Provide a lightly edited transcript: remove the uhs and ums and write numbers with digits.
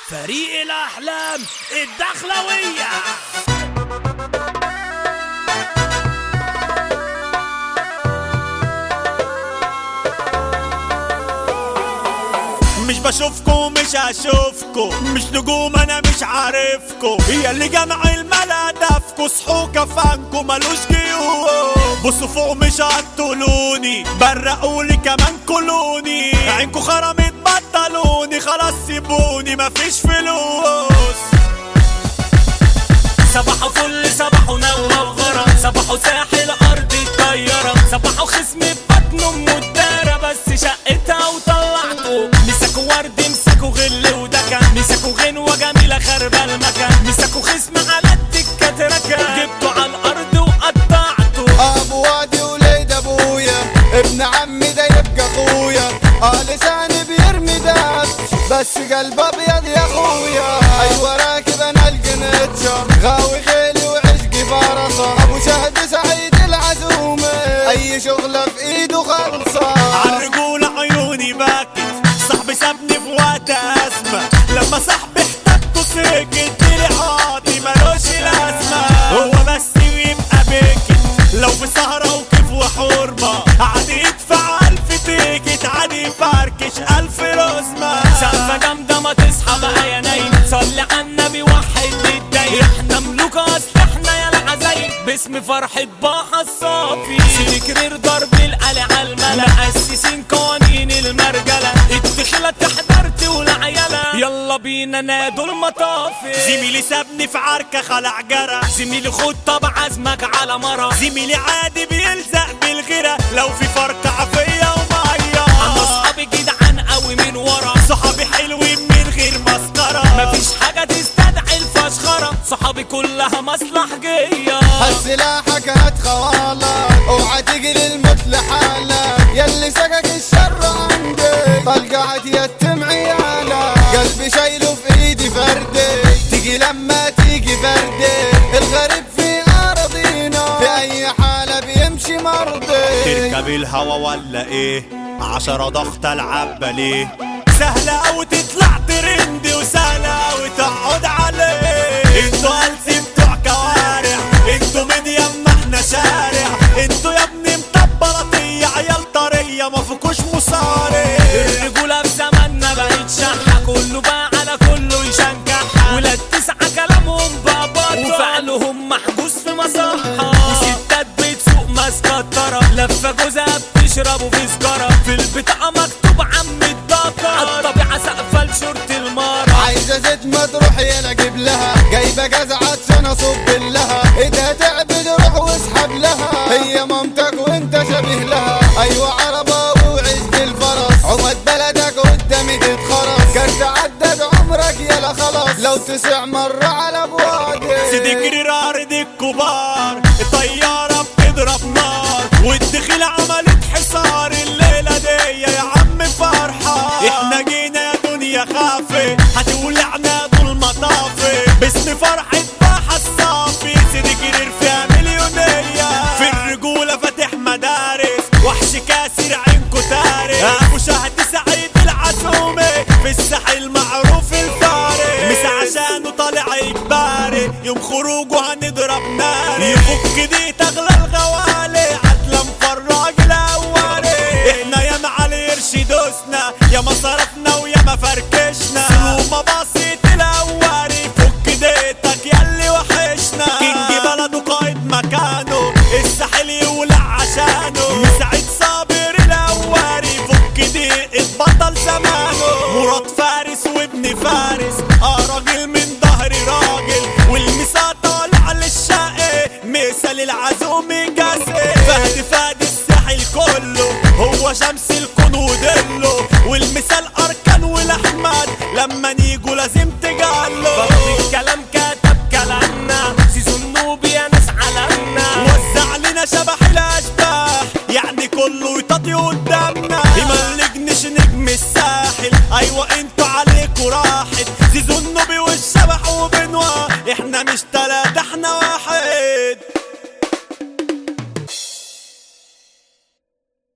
فريق الأحلام الدخلوية. مش بشوفكو مش هشوفكو، مش نجوم انا مش عارفكو، هي اللي جمع المال هدفكو، صحوا كفانكو ملوش جيوب. بصوا فوق مش هتطولوني، برقولي كمان كلوني، عينكو خرمت بطلوني، خلاص سيبوني مفيش فلوس. صباحو فل صباحو نوى وغرام، صباحو ساحل ارض الطيارة، صباحو خصم ببطنه مدارة بس شقتها وطلعته. مسكوا ورد مسكوا غل ودكا، مسكوا غنوة جميلة خربة المكان، مسكوا خصم على الدكة ركا، جبته على الارض وقطعته. ابو وادي وليد ابويا، ابن عمي ده يبقى اخويا، لساني بيرمي دهب بس قلب ابيض يا اخويا. ايوه راكب انا القنيتشا، غاوي خيلي وعشقي فرصه، ابو شهد سعيد العزومه، اي شغله في ايده خلصه. عالرجولة عيوني باكت، صاحبي سابني في وقت ازمه، لما صاحبي احتجته سكت، عاطي ملوش لازمه، هو بس يبقى بكت، لو في سهره وكيف وحرمه، عادي يدفع 1000 تيكت، عادي يفركش 1000 رسمه. سقفة جامدة ما تصحى بقى يا نايم، صلي على النبي وحد للدايم، احنا ملوك اصل احنا يا العزايم، باسم فرحة باحة الصافي، سيدي كرير ضرب القلع على الملا، مؤسسين قوانين المرجلة، الدخلة تحضرت والعيلة، يلا بينا نادوا المطافي. زميلي سابني في عركة خلع جرى، زميلي خد طب عزمك على مرة، زميلي عادي بيلزق بالغيرة، لو في فرقة عافية ومية، انا اصحابي جدعان قوي من ورا، صحابي حلوين من غير مسكرة، مفيش حاجة تستدعي الفشخرة، صحابي كلها مصلحجية. هات سلاحك هات خوالك، اوعى تجري الموت لحالك، ياللي سقك الشر عندي، طلقعت يتم عيالك، قلبي شايله في ايدي فردي، تيجي لما تيجي فردي، الغريب في ارضينا، في اي حالة بيمشي مرضي. تركب الهوا ولا ايه؟ 10 ضغط العب ليه؟ سهلة اوي تطلع ترندي، وسهلة اوي تقعد عليه، انتوا هلسي بتوع كوارع، انتوا ميديم ما احنا شارع، انتوا يا ابني مطبلطية عيال طرية مفكوش مصارع. الرجولة في زماننا بقت شحة، كله بقى على كله يشنكحها، ولاد 9 كلامهم باباطة، وفعلهم محجوز في مصحة، وستات بتسوق مسكترة، لفة جوزها بتشربوا في سجارة، في البطاقة مكتوب عم الدكر، الطبيعة سقفة لشورت المارة، عايزة زيت ما تروح يلا جيب لها، جايبة جزعة عشان اصب لها، ايدها تعبد روح واسحب لها، هي مامتك وانت شبيه لها، ايوه عربة وعز الفرس، عمد بلدك قدامي تتخرس، كرت عدد عمرك يلا خلاص، لو تسع مرة على بوادي. سيدي كرير ارض الكبار، الطيارة بتضرب نار، والدخيل عملت حصار، الليلة دي يا عم فرحة، احنا جينا يا دنيا خافي، هتولعنا طول مطافي، باسم فرحة باحة الصافي، سيدي كرير فيها مليونية، في الرجولة فاتح مدارس، وحش كاسر عينكو تارس، ابو شهد سعيد العزومي، في الساحل معروف الفارس، مش عشانه طالع اجباري، يوم خروجه هنضرب نار، يفك دي تغلى الغوالي، عدل مفرج الاولي، احنا يا معالي قرش دوسنا، يا ما صرفنا ويا ما فركشنا، سلومة بسيط الاولي، فك ديتك ياللي وحشنا، كينج بلده قائد مكانه، الساحل يولع عشانه، مسعد صابر الاولي، فك دقيقة بطل زمانه، مراد فارس وابن فارس، راجل من ظهري راجل، والمسا طالع للشقي، مثل العزوم جاسي، فهد فادي الساحل كله، هو شمس الكون ودله، والمثال اركان والاحمد، لما نيجوا لازم تجعله، بطل الكلام كتب كلامنا، سيزو النوبي يا ناس علمنا، وزع لنا شبح الاشباح، يعني كله يطاطي قدامنا، يملجنش نجم الساحل، ايوه انت